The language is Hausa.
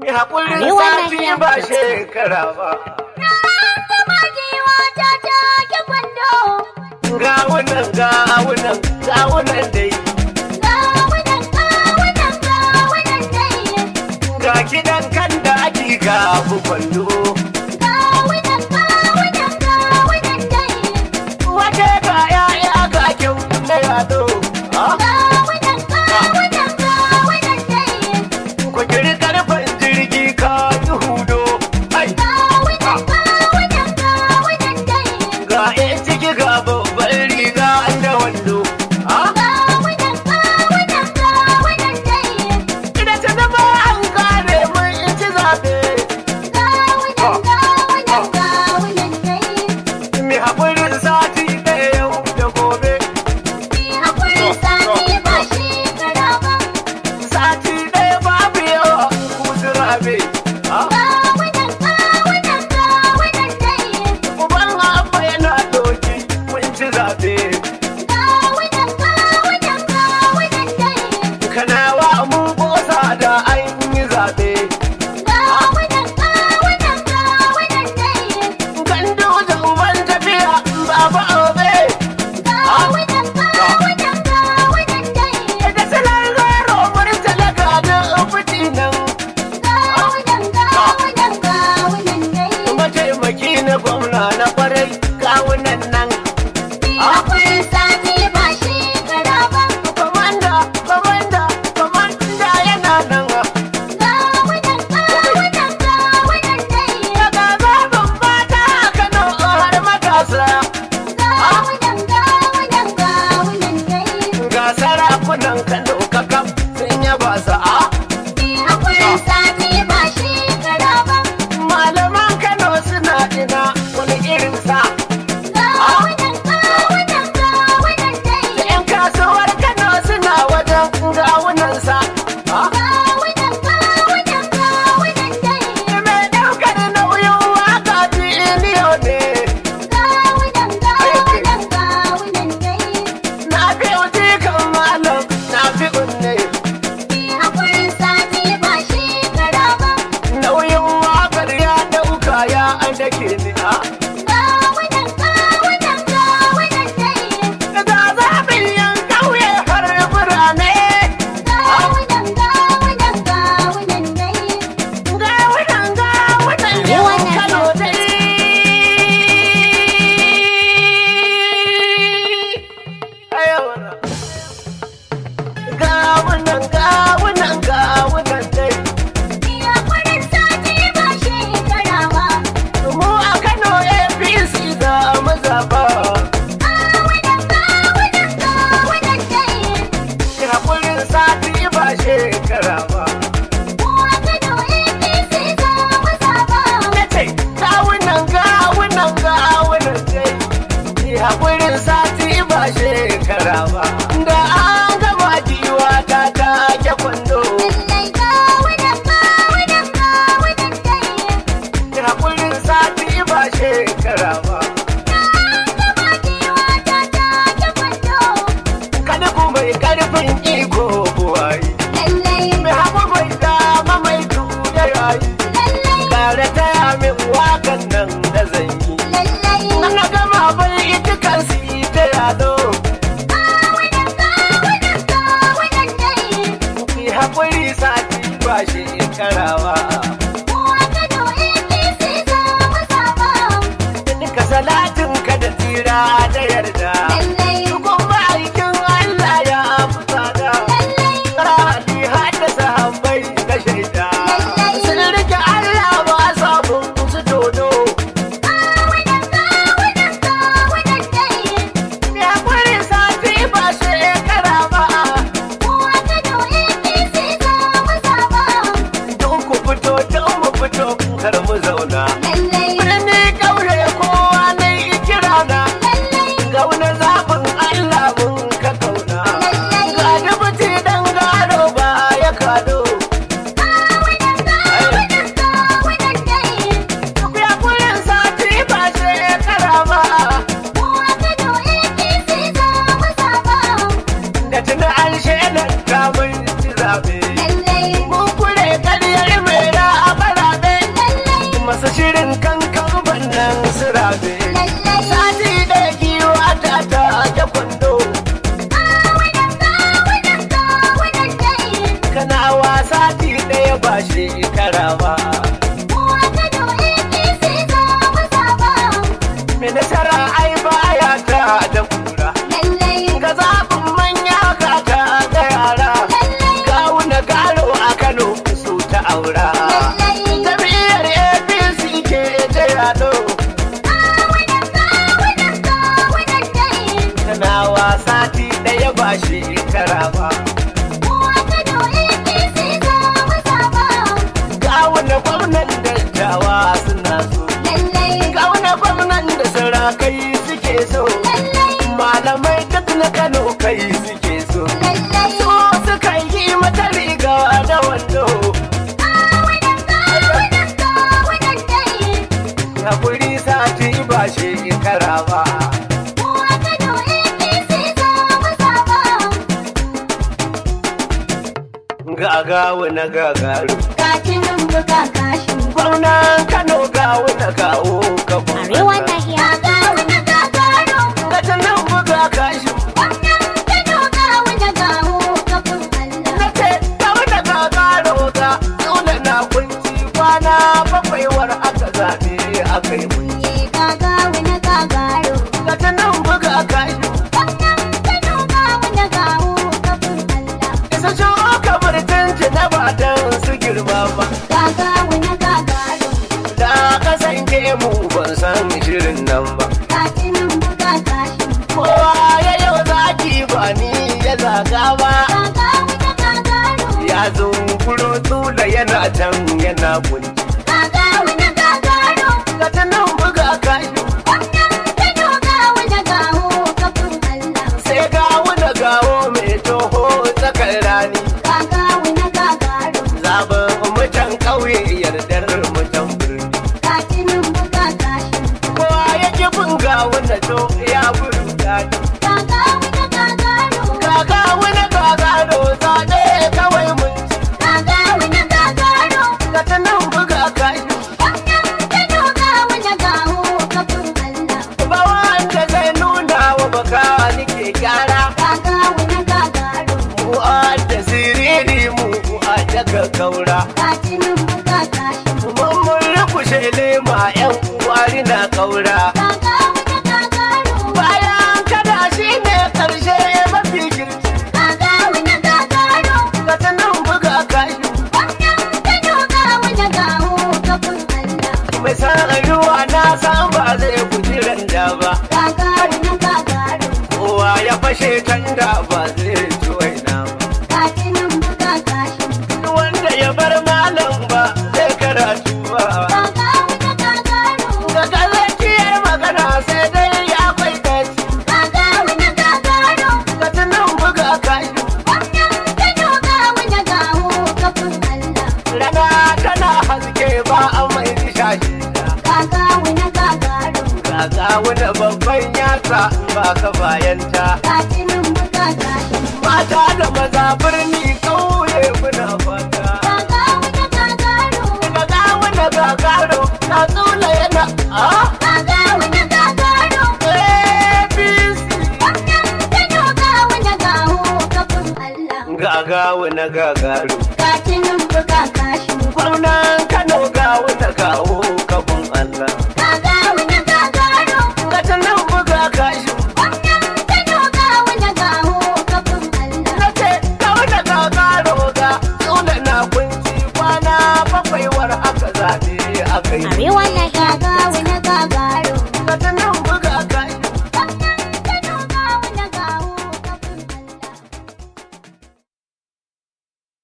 haƙurin sati ba shekara ba. Zama giwa ta take kwando. Gawunan dai. Gawunan dai. Ga kidan kan da ake gabu kwando. Gawunan dai. Wace ga ya'ya ga kyau na yado. Gawunan dai. Ku kiri karfin jirgi ka yi hudo. Gawunan dai. Ga yan ciki ga babban riga da wando. Gawunan dai. Ina ta zama an kare mun ci zaɓe. Gawunan dai. Mi haƙurin sati ɗaya yau da gobe. Haƙurin sati ba shekara ba. Sati ɗaya babu yawa kusu rabe. Gawunan dai. Uban abba yana doki mun ci zaɓe. Gawunan dai. Kanawa mun ƙosa da an yi zaɓe. Gawunan dai. Gandu da uban tafiya baba obe. Gawunan dai. Da salar zaro murtala ganin fiti nan. Gawunan dai. Mataimaki na gwamna na kwarai kawunan nan. Haƙurin sati ba shekara ba. Komanda yana nan. Gawunan dai. Daga zaɓin mata a Kano har matasa. Gawunan dai. Ga sarakunan Kano kakaf sun yaba sa'a. Haƙurin sati ba shekara ba. Malaman Kano suna ina wani irin sa. Gawunan dai. Da 'yan kasuwar Kano suna wajen gawunan sa. Gawunan dai. Mai ɗaukar nauyin waka biliyo ne. Gawunan dai. Na fi wuce kan malam na fi kunne. Haƙurin sati ba shekara ba. Nauyin wakar ya ɗauka ya an dake ni a. Gawunan dai. Ga zaɓin yan ƙauye har birane. Gawunan dai. Gawunan yawan Kano dai. Ayawana. Gawunan dai. Haƙurin sati ba shekara ba. Mu a Kano APC za mu zaɓa. Gawunan dai. Haƙurin sati ba shekara ba. Kowa Kano APC za mu zaba. Na ce, gawunan dai. Haƙurin sati ba shekara ba. Da an gama jiwa ta take kwando. Lallai gawunan dai. Haƙurin sati ba shekara ba. Gama giwa ta take kwando. Kada ku mai ƙarfin iko buwayi. Lallai, Mai hagu mai dama mai tuya yayi. lallai, Tare taya min wakan nan da zan yi. lallai. Na gama bai ita kan su yi ta yado. Gawunan dai. Ki haƙuri sati ba shekara ba. Kowa Kano APC za mu zaba. Duka salatin ka da tsira da yarda. Lallai, Dukun ma'aikin Allah ya fi tsada. lallai, Rani haddasa hambai na shaida. Sun rike Allah ba sabon su dodo. gawunan dai. Ki haƙuri sati ba shekara ba. Kowa Kano APC za mu zaba. Don ku fito don mu fito kar mu zauna. Lallai, Birni ƙauye kowa na yi kirana. lallai, Ga wani zaɓin tana wasa ti ɗaya ba shekara ba. Uwa Kano APC za mu zaba. Mai nasara ai baya ta da kura. Lallai, Ga zaɓin manya ga ta ga yara. lallai, Gawuna garo a Kano su ta aura. lallai. Jam'iyyar APC ke ta yaɗo. Kawunan dai. Tana wasa ti ɗaya ba shekara ba. Uwa Kano APC za mu zaba. Gawuna gwamnan dattawa suna so. Lallai, Gawuna gwamnan da sarakai suke so. lallai, Malamai duk na Kano kai suke so. lallai. So suka yi mata riga da wando. Kawunan dai. Hakuri sati ba shekara ba. Uwa Kano APC za mu zaba. Gagawu na gagaru. Kacinin buga kashin. Gwamnan Kano gawu na kawo kafin Arewa na hiya gawo na gagaro. Gatanin buga kashin. Wannan Kano gawo na gawo kafin Allah. Na ce gawu na gagaro ga dole na kunci kwana bakwai war aka zaɓe aka yi mun. Ye gagawo na gagaro. Gatanin buga kashin. Wannan Kano gawo na gawo kafin Allah. Isa ce kamar tunci na ba don su girma ba. Gagawo na gagaro. Da kasance mu ban san shirin nan ba. Kacinin buga kashin. Kowa ya yau zaki ba ni ya zaga ba. Gagawo na gagaro. Ya zunkuro tula yana can yana kunci. Gagawo na gagaro. Gata nan buga kashi Wannan Kano gawo na gawo kafin Allah. sai gawo da gawo mai toho tsakar rani. Gagawo na gagaro. Zaben mutan ƙauye yardar mutan birni. Kacinin buga kashin. Kowa ya ki bin gawo na to ya buru daɗi. Gagawo na gagaro. Gagawo na gagaro zaɓe kawai mun ci. Gagawo na gagaro. Gata nan buga kashi Wannan Kano gawo na gawo kafin Allah. ba wanda zai nuna wa baka nike gyara. Gagawo na gagaro. Mu da siriri mu a daga kaura. Kacinin buga kashin. Mun rukushe lema yan uwari na kaura. Gagawo na gagaro. Bayan kada shi ne karshe mafi girki. Gagawo na gagaro. Ka ta nan buga kashi. Wannan Kano gawo na gawo kafin Allah. Mai san ruwa na san ba zai guji randa ba. Gagawo na gagaro. Kowa ya fashe tanda ba zai ci waina ba. Kacinin buga kashin. Wanda ya bar malam ba zai karatu ba. Gagawo na gagaro. Ga gazakiyar magana sai dai ya kwai daci. Gagawo na gagaro. Ka ta nan buga kashi. Wannan Kano gawo na gawo kafin Allah. Rana tana haske ba a mai shashi. Gagawo na gagaro. Gaga wani babban yatsa ba ka bayanta. Kacinin buga kashin. Mata da maza birni kauye muna fata. Gagawo na gagaro. Gaga wani gagaro na tsula yana a Gagawo na gagaro. APC. Wannan Kano gawo na gawo kafin Allah. Gaga wani gagaro. Kacinin buga kashin. Gwamnan Kano ga wani kawo kafin Allah. Gagawo na gagaro. Gata nan buga kashi. Wannan Kano gawo na gawo kafin Allah. Na ce ga wani gagaro ga tsula na kunci kwana bakwai war aka zaɓe aka yi. Arewa na